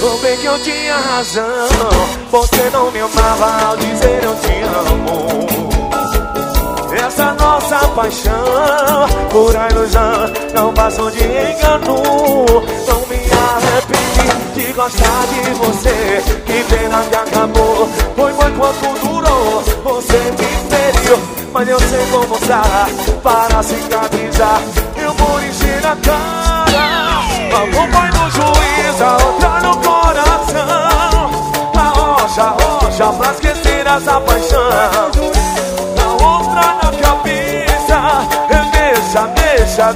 Tudo bem que eu tinha razão, você não me amava ao dizer eu te amo. Essa nossa paixão, pura ilusão, não passou de engano. Não me arrependi de gostar de você, que pena que acabou. Foi quanto durou, você me feriu, mas eu sei como usar para cicatrizar. Eu vou encher a cara, amor foi no juiz, a outra no coração. A rocha pra esquecer essa paixão, a outra na cabeça. Deixa.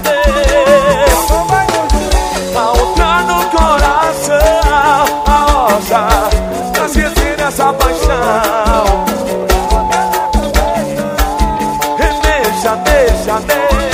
A outra no coração, a rocha pra esquecer essa paixão. Deixa.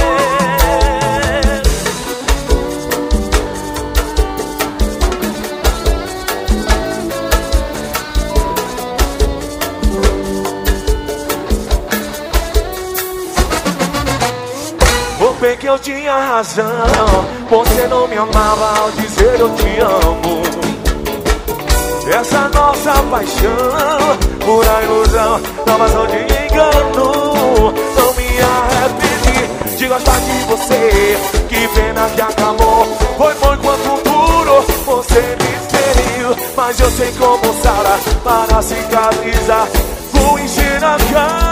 Bem que eu tinha razão, você não me amava ao dizer eu te amo. Essa nossa paixão, pura ilusão, não passou de engano. Não me arrependi de gostar de você, que pena que acabou. Foi quanto duro, você me feriu, mas eu sei como usar para cicatrizar. Vou encher a cara,